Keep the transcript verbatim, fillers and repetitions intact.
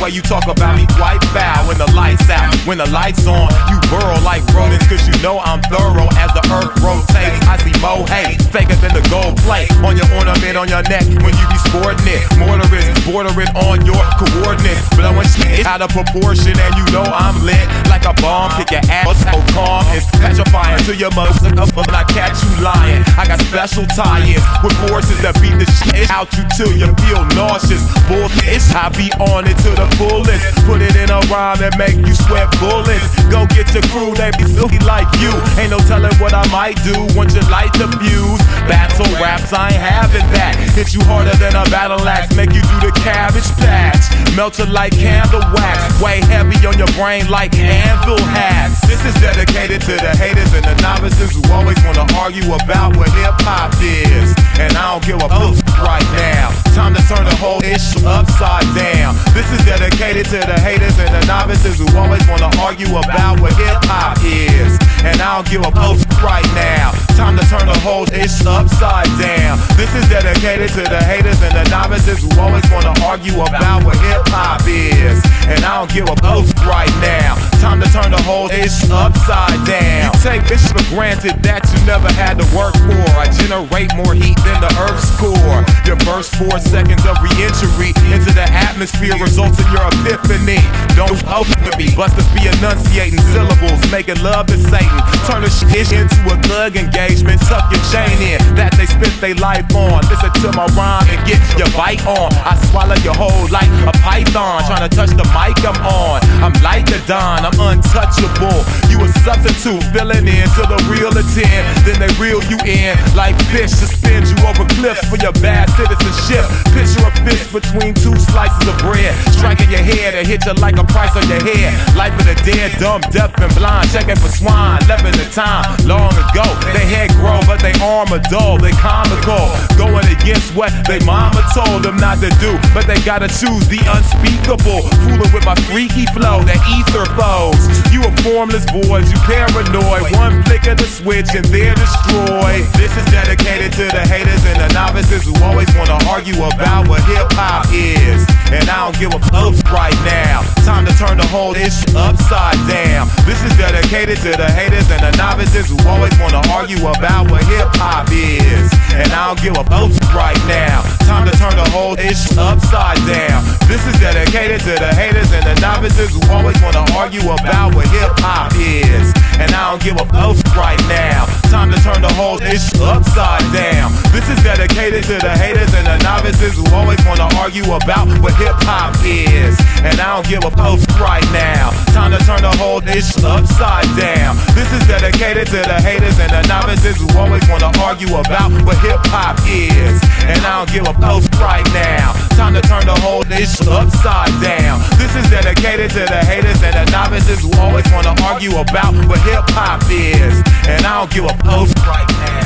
way you talk about me quite foul. When the lights out, when the lights on, you burrow like rodents, cause you know I'm thorough. As the earth rotates, I see more hate, faker than the gold plate on your ornament on your neck when you be sporting it. Mortarist bordering on your coordinates, blowing shit out of proportion, and you know I'm lit like a bomb. Kick your ass so calm, it's petrifying to your muscles when I catch you lying. I got special tie-ins with forces that beat the shit out you till you feel nauseous. Bullshit, I be on it to the fullest. Put it in a rhyme that make you sweat bullets. Go get your crew, they be silky like you. Ain't no telling what I might do once you light the fuse. Battle raps, I ain't having that. Hit you harder than a battle axe, make you do the cabbage patch. Melt you like candle wax, way heavy on your brain like anvil hats. This is dedicated to the haters and the novices who always wanna argue about what hip-hop is. And I don't give a fuck right now. Time to turn the whole issue upside down. This is dedicated to the haters and the novices who always wanna argue about what hip-hop is. And I don't give a fuck right now. Time to turn the whole issue upside down. This is dedicated to the haters and the novices who always wanna argue about what hip-hop is. And I don't give a fuck right now. Time to turn the whole issue upside down. You take this for granted that you never had to work for. I generate more heat than the Earth's core. Your first four seconds of re-entry into the atmosphere results in your epiphany. Don't open with me, busters be enunciating syllables, making love to Satan. Turn the shit into a thug engagement. Tuck your chain in that they spent their life on. Listen to my rhyme and get your bite on. I swallow your whole like a python. Trying to touch the mic I'm on. I'm like the Don, I'm untouchable. You a substitute, filling in to the real attend. Then they reel you in like fish. Suspend you over cliffs for your bad citizenship. Picture a fist between two slices of bread. Striking your head and hit you like a price on your head. Life of the dead, dumb, deaf, and blind. Checking for swine, left in the time long ago. They head grow, but they arm are dull. They comical, going against what they mama told them not to do. But they gotta choose the unspeakable. Fooling with my freaky flow, that ether foes. You a formless void, you paranoid. One flick of the switch and they're destroyed. This is dedicated to the haters and the novices who always wanna argue about what hip-hop is. And I don't give a fuck right now. Time to turn the whole issue upside down. This is dedicated to the haters and the novices who always wanna argue about what hip-hop is. And I don't give a fuck right now. Time to turn the whole issue upside down. This is dedicated to the haters and the novices who always wanna argue about what hip-hop is. And I don't give a fuck right now. Time to turn the whole issue upside down. This is dedicated to the haters and the novices who always wanna argue about what hip-hop is. And I don't give a fuck right now. Time to turn the whole issue upside down. This is dedicated to the haters and the novices who always wanna argue about what hip-hop is. And I don't give a fuck right now. Time to turn the whole issue upside down. This is dedicated to the haters and the novices who always wanna argue about what hip-hop is. And I don't give a fuck right now.